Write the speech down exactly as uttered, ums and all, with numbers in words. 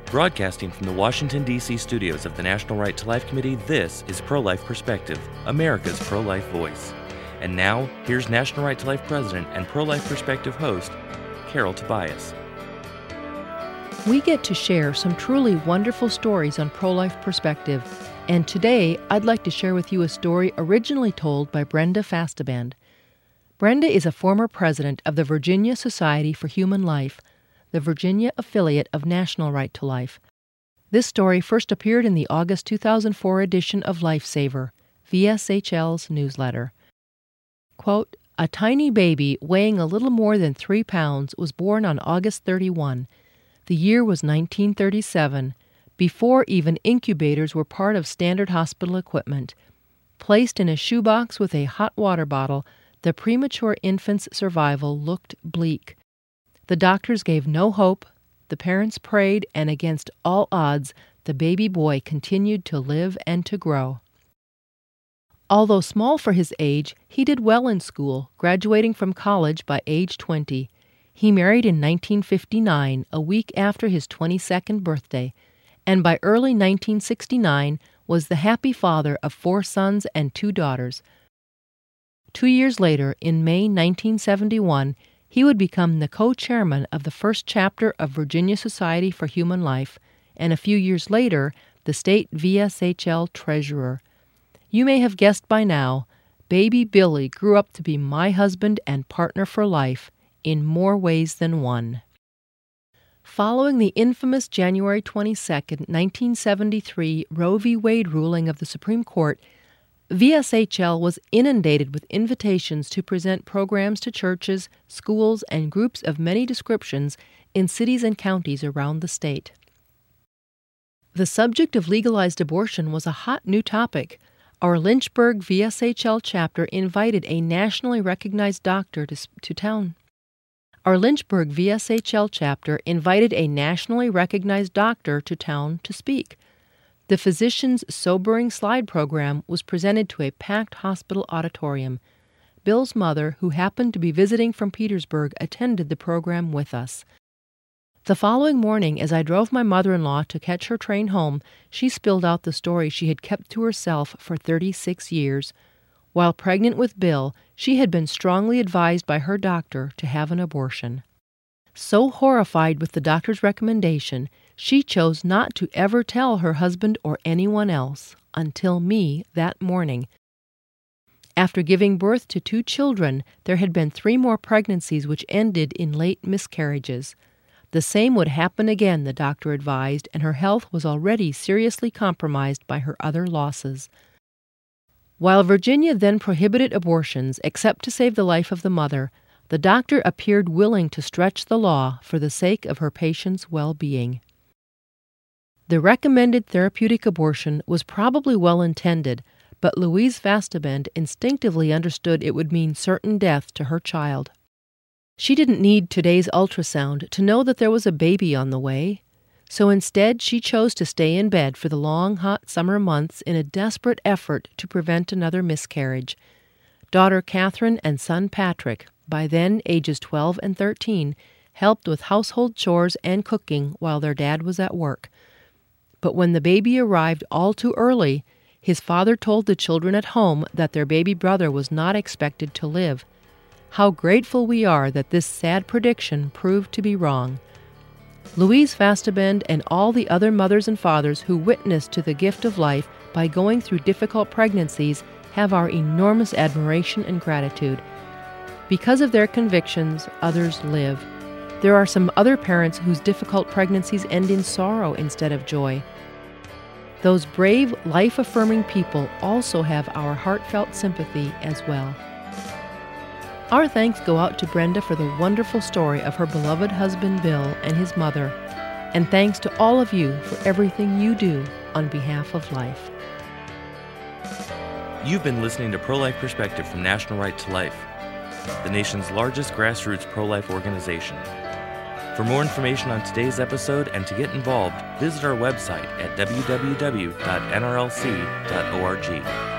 Broadcasting from the Washington, D C studios of the National Right to Life Committee, this is Pro-Life Perspective, America's pro-life voice. And now, here's National Right to Life President and Pro-Life Perspective host, Carol Tobias. We get to share some truly wonderful stories on Pro-Life Perspective, and today I'd like to share with you a story originally told by Brenda Fastaband. Brenda is a former president of the Virginia Society for Human Life, the Virginia affiliate of National Right to Life. This story first appeared in the August two thousand four edition of Lifesaver, V S H L's newsletter. Quote, "A tiny baby weighing a little more than three pounds was born on August thirty-first. The year was nineteen thirty-seven, before even incubators were part of standard hospital equipment. Placed in a shoebox with a hot water bottle, the premature infant's survival looked bleak. The doctors gave no hope, the parents prayed, and against all odds, the baby boy continued to live and to grow. Although small for his age, he did well in school, graduating from college by age twenty. He married in nineteen fifty-nine, a week after his twenty-second birthday, and by early nineteen sixty-nine was the happy father of four sons and two daughters. Two years later, in May nineteen seventy-one, he would become the co-chairman of the first chapter of Virginia Society for Human Life, and a few years later, the state V S H L treasurer. You may have guessed by now, baby Billy grew up to be my husband and partner for life, in more ways than one." Following the infamous January twenty-second, nineteen seventy-three Roe v. Wade ruling of the Supreme Court, V S H L was inundated with invitations to present programs to churches, schools, and groups of many descriptions in cities and counties around the state. The subject of legalized abortion was a hot new topic. Our Lynchburg V S H L chapter invited a nationally recognized doctor to, to town. Our Lynchburg V S H L chapter invited a nationally recognized doctor to town to speak. The physician's sobering slide program was presented to a packed hospital auditorium. Bill's mother, who happened to be visiting from Petersburg, attended the program with us. The following morning, as I drove my mother-in-law to catch her train home, she spilled out the story she had kept to herself for thirty-six years. While pregnant with Bill, she had been strongly advised by her doctor to have an abortion. So horrified with the doctor's recommendation, she chose not to ever tell her husband or anyone else, until me that morning. After giving birth to two children, there had been three more pregnancies which ended in late miscarriages. The same would happen again, the doctor advised, and her health was already seriously compromised by her other losses. While Virginia then prohibited abortions except to save the life of the mother, the doctor appeared willing to stretch the law for the sake of her patient's well-being. The recommended therapeutic abortion was probably well-intended, but Louise Fastaband instinctively understood it would mean certain death to her child. She didn't need today's ultrasound to know that there was a baby on the way, so instead she chose to stay in bed for the long, hot summer months in a desperate effort to prevent another miscarriage. Daughter Catherine and son Patrick, by then ages twelve and thirteen, helped with household chores and cooking while their dad was at work. But when the baby arrived all too early, his father told the children at home that their baby brother was not expected to live. How grateful we are that this sad prediction proved to be wrong. Louise Fastaband and all the other mothers and fathers who witnessed to the gift of life by going through difficult pregnancies have our enormous admiration and gratitude. Because of their convictions, others live. There are some other parents whose difficult pregnancies end in sorrow instead of joy. Those brave, life-affirming people also have our heartfelt sympathy as well. Our thanks go out to Brenda for the wonderful story of her beloved husband Bill and his mother, and thanks to all of you for everything you do on behalf of life. You've been listening to Pro-Life Perspective from National Right to Life, the nation's largest grassroots pro-life organization. For more information on today's episode and to get involved, visit our website at w w w dot n r l c dot org.